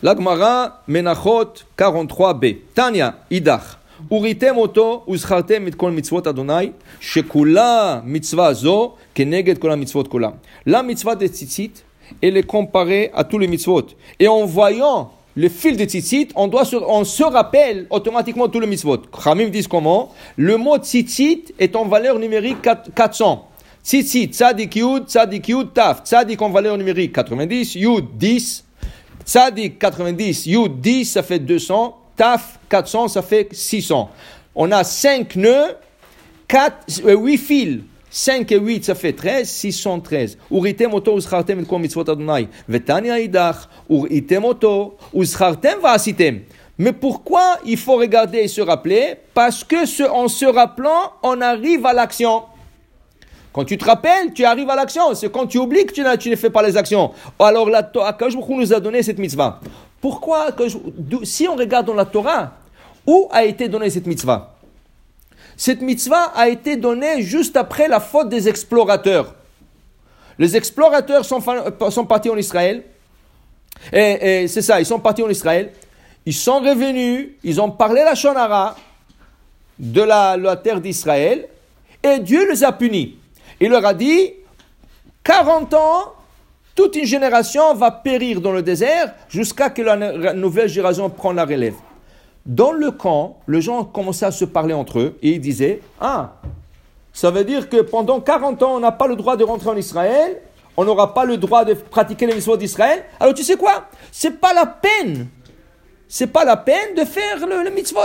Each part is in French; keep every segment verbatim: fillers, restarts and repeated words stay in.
La Gemara, Menachot quarante-trois b. Tanya, Idach. Uritem oto, uschartem et kol mitzvot Adonai, shekula mitzvah zo, keneged kol mitzvot kula. La mitzvah de tzitzit, elle est comparée à tous les mitzvot. Et en voyant le fil de tzitzit, on, doit se, on se rappelle automatiquement tous les mitzvot. Khamim disent comment? Le mot tzitzit est en valeur numérique quatre cents. Tzitzit, tzadik yud, tzadik yud, taf. Tzadik en valeur numérique quatre-vingt-dix, yud dix. Tzadik quatre-vingt-dix, yud dix, ça fait deux cents. Taf quatre cents, ça fait six cents. On a cinq nœuds, quatre, euh, huit fils. cinq et huit, ça fait treize, six cent treize. Uritem oto uschartem et kol mitzvot Adonai. Vetania idach, uritem oto uschartem va'asitem. Mais pourquoi il faut regarder et se rappeler? Parce que ce, en se rappelant, on arrive à l'action. Quand tu te rappelles, tu arrives à l'action. C'est quand tu oublies que tu, tu ne fais pas les actions. Alors, la Torah, Akadosh Baruch Hu nous a donné cette mitzvah. Pourquoi, que je, si on regarde dans la Torah, où a été donnée cette mitzvah? Cette mitzvah a été donnée juste après la faute des explorateurs. Les explorateurs sont, sont partis en Israël. Et, et c'est ça, ils sont partis en Israël. Ils sont revenus, ils ont parlé la Shonara de la, la terre d'Israël. Et Dieu les a punis. Il leur a dit, quarante ans, toute une génération va périr dans le désert jusqu'à ce que la nouvelle génération prenne la relève. Dans le camp, les gens commençaient à se parler entre eux et ils disaient, ah, ça veut dire que pendant quarante ans, on n'a pas le droit de rentrer en Israël, on n'aura pas le droit de pratiquer les mitzvot d'Israël. Alors tu sais quoi? C'est pas la peine, c'est pas la peine de faire le, le mitzvot.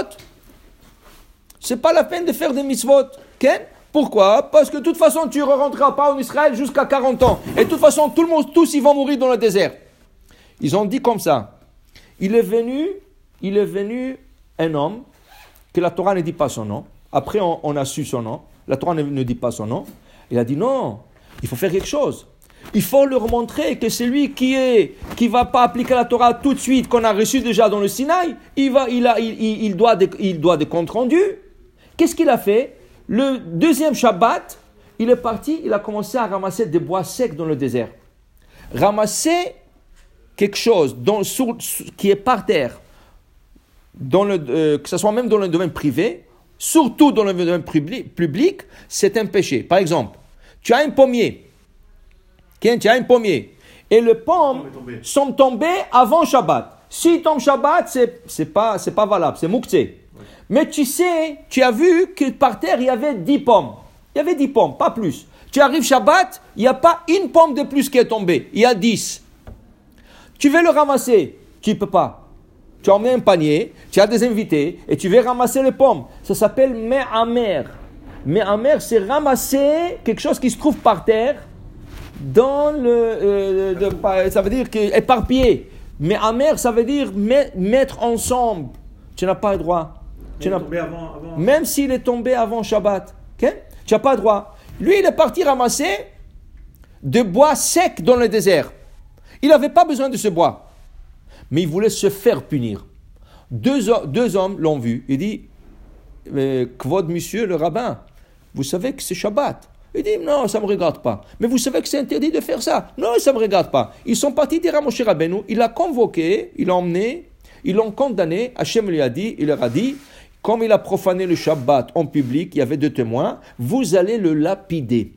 C'est pas la peine de faire des mitzvot. Okay? Pourquoi? Parce que de toute façon, tu ne rentreras pas en Israël jusqu'à quarante ans. Et de toute façon, tout le monde, tous ils vont mourir dans le désert. Ils ont dit comme ça. Il est venu, il est venu un homme, que la Torah ne dit pas son nom. Après, on, on a su son nom. La Torah ne, ne dit pas son nom. Il a dit non, il faut faire quelque chose. Il faut leur montrer que celui qui est, qui va pas appliquer la Torah tout de suite, qu'on a reçu déjà dans le Sinaï, il, va, il, a, il, il, il, doit des, il doit des comptes rendus. Qu'est-ce qu'il a fait? Le deuxième Shabbat, il est parti, il a commencé à ramasser des bois secs dans le désert. Ramasser quelque chose dans, sur, qui est par terre, dans le, euh, que ce soit même dans le domaine privé, surtout dans le domaine public, c'est un péché. Par exemple, tu as un pommier, okay, tu as un pommier, et les pommes sont tombées avant Shabbat. Si tombe Shabbat, c'est, c'est, pas, c'est pas valable, c'est mouktsé. Mais tu sais, tu as vu que par terre, il y avait dix pommes. Il y avait dix pommes, pas plus. Tu arrives Shabbat, il n'y a pas une pomme de plus qui est tombée. Il y a dix. Tu veux le ramasser, tu ne peux pas. Tu as emmené un panier, tu as des invités, et tu veux ramasser les pommes. Ça s'appelle me'amer. Me'amer, c'est ramasser quelque chose qui se trouve par terre, dans le, euh, de, ça veut dire que, éparpillé. Me'amer, ça veut dire mettre ensemble. Tu n'as pas le droit. Tu n'as... Avant, avant... Même s'il est tombé avant Shabbat, okay? Tu n'as pas le droit. Lui, il est parti ramasser de bois sec dans le désert. Il n'avait pas besoin de ce bois. Mais il voulait se faire punir. Deux, deux hommes l'ont vu. Il dit, Kvod, monsieur le rabbin, vous savez que c'est Shabbat. Il dit, non, ça ne me regarde pas. Mais vous savez que c'est interdit de faire ça. Non, ça ne me regarde pas. Ils sont partis dire à Moshe Rabbeinu, il l'a convoqué, il l'a emmené, ils l'ont condamné. Hachem lui a dit, il leur a dit, comme il a profané le Shabbat en public, il y avait deux témoins, vous allez le lapider.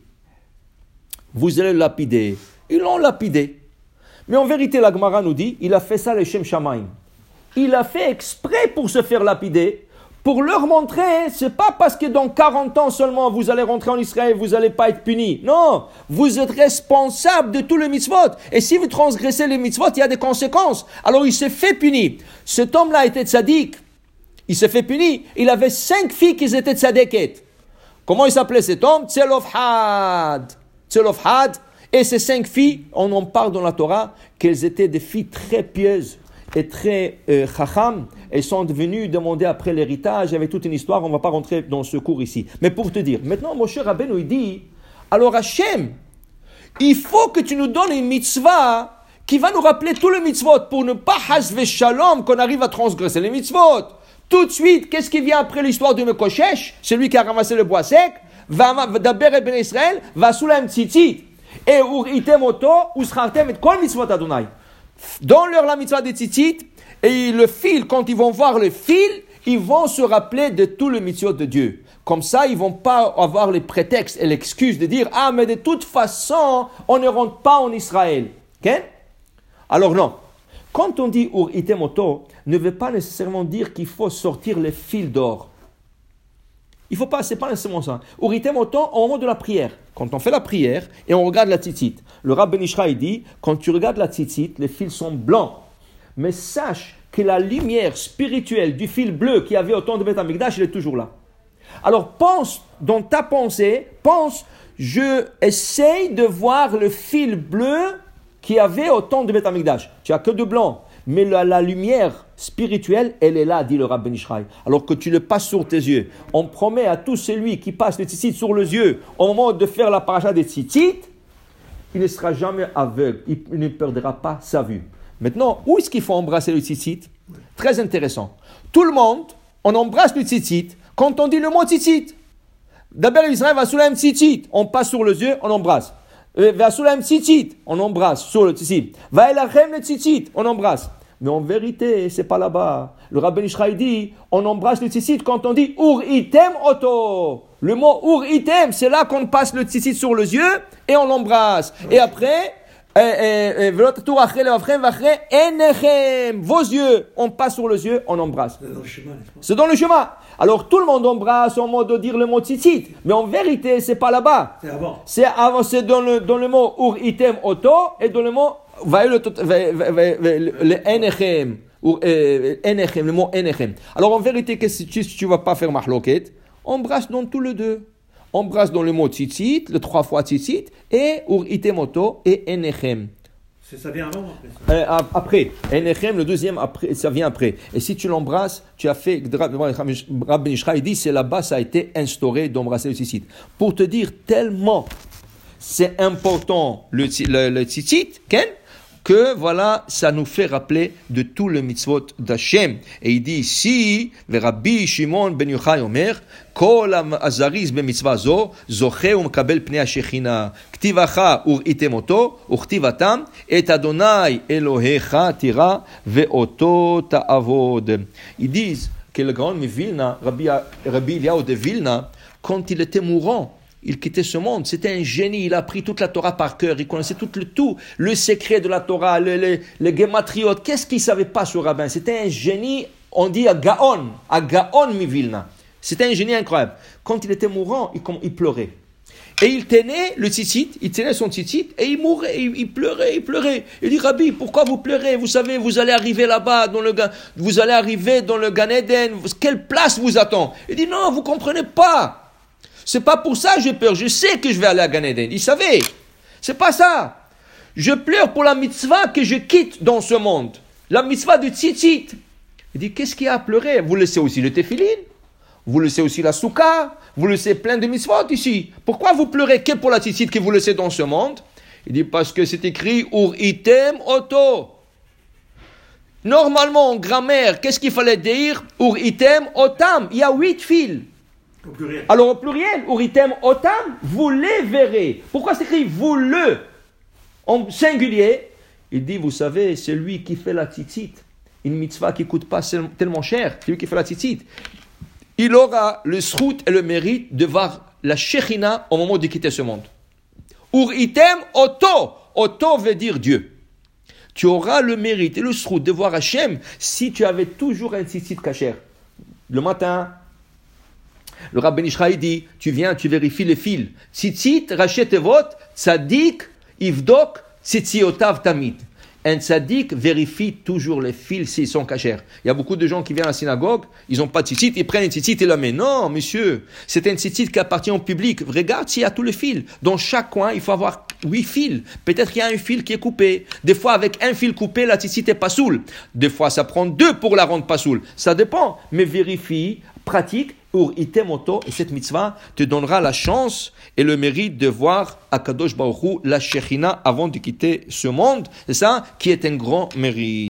Vous allez le lapider. Ils l'ont lapidé. Mais en vérité, la Gemara nous dit, il a fait ça le Shem Shamaim. Il a fait exprès pour se faire lapider, pour leur montrer, c'est pas parce que dans quarante ans seulement vous allez rentrer en Israël, vous n'allez pas être punis. Non, vous êtes responsable de tous les mitzvot. Et si vous transgressez les mitzvot, il y a des conséquences. Alors il s'est fait punir. Cet homme-là était tzaddik. Il s'est fait punir. Il avait cinq filles qui étaient tzaddiket. Comment il s'appelait cet homme? Tzelofhad. Tzelofhad. Et ces cinq filles, on en parle dans la Torah, qu'elles étaient des filles très pieuses et très euh, chacham. Elles sont devenues demander après l'héritage. Il y avait toute une histoire, on ne va pas rentrer dans ce cours ici. Mais pour te dire, maintenant Moshe Rabbeinu il dit, alors Hachem, il faut que tu nous donnes une mitzvah qui va nous rappeler tous les mitzvot pour ne pas hasve shalom qu'on arrive à transgresser les mitzvot. Tout de suite, qu'est-ce qui vient après l'histoire de Mekoshesh, celui qui a ramassé le bois sec, va d'Aber et Ben Israël, va sous la tzitzit. Et uritem oto, uschartem et kol mitzvot Adonai. Donne-leur la mitzvah des tzitzit, et le fil, quand ils vont voir le fil, ils vont se rappeler de tout le mitzvot de Dieu. Comme ça, ils ne vont pas avoir les prétextes et l'excuse de dire « Ah, mais de toute façon, on ne rentre pas en Israël. Okay » Alors non. Quand on dit « Ur item oto », ne veut pas nécessairement dire qu'il faut sortir les fils d'or. Il faut pas, c'est pas nécessairement ça. « Ur item oto » au moment de la prière. Quand on fait la prière et on regarde la tzitzit. Le Rav Ben Ishra, il dit « Quand tu regardes la tzitzit, les fils sont blancs. Mais sache que la lumière spirituelle du fil bleu qu'il y avait au temps de Beth Amikdash, il est toujours là. Alors pense dans ta pensée, pense, je essaye de voir le fil bleu qu'il y avait au temps de Beth Amikdash. Tu n'as que de blanc, mais la, la lumière spirituelle, elle est là, dit le Rav Ben Ishraï. Alors que tu le passes sur tes yeux. On promet à tout celui qui passe le tzitzit sur les yeux au moment de faire la paracha des tzitzit, il ne sera jamais aveugle, il, il ne perdra pas sa vue. Maintenant, où est-ce qu'il faut embrasser le tzitzit? Très intéressant. Tout le monde, on embrasse le tzitzit quand on dit le mot tzitzit. D'abord, Israël va sous la tzitzit. On passe sur les yeux, on embrasse. Va sous la tzitzit, on embrasse sur le tzitzit. Va elachem le tzitzit, on embrasse. Mais en vérité, c'est pas là-bas. Le Rav Ben Ishraï dit, on embrasse le tzitzit quand on dit ur item oto. Le mot ur item, c'est là qu'on passe le tzitzit sur les yeux et on l'embrasse. Et après, vos yeux, on passe sur les yeux, on embrasse. C'est dans le chemin. C'est dans le chemin. Alors tout le monde embrasse en mode de dire le mot tzitzit, mais en vérité, c'est pas là-bas. C'est avant. C'est avant, c'est dans le, dans le mot ur item oto et dans le mot le enechem. Le mot enechem. Alors en vérité, qu'est-ce que tu ne vas pas faire mahloket? Embrasse dans tous les deux. Embrasse dans le mot tzitzit, le trois fois tzitzit, et ur item oto et enechem. Ça vient avant ou après? Euh, après, enechem, le deuxième, après, ça vient après. Et si tu l'embrasses, tu as fait, Rav Ben Ishra, il dit, c'est là-bas, ça a été instauré d'embrasser le tzitzit. Pour te dire tellement, c'est important le, le, le tzitzit, Ken, que voilà, ça nous fait rappeler de tout le mitzvot d'Hashem. Et il dit ici, Rabbi Shimon ben Yochai Omer, Kol azariz b'mitzvah zo, zoche umkabel pnei hashechina, ktivacha uritem oto, uktivatam, et Adonai Elohecha tira, ve'oto ta'avod. Ils disent que le grand de Vilna, Rabbi, Rabbi Eliyahu de Vilna, quand il était mourant, il quittait ce monde, c'était un génie, il a appris toute la Torah par cœur, il connaissait tout le, tout, le secret de la Torah, le, le, le gematriot, qu'est-ce qu'il ne savait pas ce rabbin? C'était un génie, on dit à Gaon, à Gaon Mivilna. C'était un génie incroyable. Quand il était mourant, il, il pleurait. Et il tenait le tzitzit, il tenait son tzitzit, et il mourait, il, il pleurait, il pleurait. Il dit, Rabbi, pourquoi vous pleurez? Vous savez, vous allez arriver là-bas, dans le, vous allez arriver dans le Gan Eden, quelle place vous attend? Il dit, non, vous ne comprenez pas. C'est pas pour ça que j'ai peur. Je sais que je vais aller à Gan Eden. Il savait. C'est pas ça. Je pleure pour la mitzvah que je quitte dans ce monde. La mitzvah de tzitzit. Il dit, qu'est-ce qu'il y a à pleurer? Vous laissez aussi le tefillin. Vous laissez aussi la souka. Vous laissez plein de mitzvot ici. Pourquoi vous pleurez que pour la tzitzit que vous laissez dans ce monde? Il dit, parce que c'est écrit ur item oto. Normalement, en grammaire, qu'est-ce qu'il fallait dire? Ur item otam. Il y a huit fils. Au pluriel. Alors au pluriel, uritem otam, vous les verrez. Pourquoi c'est écrit vous le en singulier? Il dit, vous savez, c'est lui qui fait la tzitzit, une mitzvah qui ne coûte pas tellement cher, c'est lui qui fait la tzitzit. Il aura le srout et le mérite de voir la shechina au moment de quitter ce monde. Uritem oto, oto veut dire Dieu. Tu auras le mérite et le srout de voir Hachem si tu avais toujours un tzitzit kasher. Le matin, le Rav Ben Ishraï dit, tu viens, tu vérifies les fils. Tzitzit, rachet evot, tzadik, ivdok, tzitziotav tamid. Un tzadik vérifie toujours les fils s'ils sont cachers. Il y a beaucoup de gens qui viennent à la synagogue, ils n'ont pas de tzitzit, ils prennent un tzitzit et la mettent. Non, monsieur, c'est un tzitzit qui appartient au public. Regarde s'il y a tous les fils. Dans chaque coin, il faut avoir huit fils. Peut-être qu'il y a un fil qui est coupé. Des fois, avec un fil coupé, la tzitzit est pas soule. Des fois, ça prend deux pour la rendre pas soule. Ça dépend. Mais vérifie, pratique, ur item oto, et cette mitzvah te donnera la chance et le mérite de voir Akadosh Baruch Hu, la Shechina, avant de quitter ce monde. C'est ça qui est un grand mérite.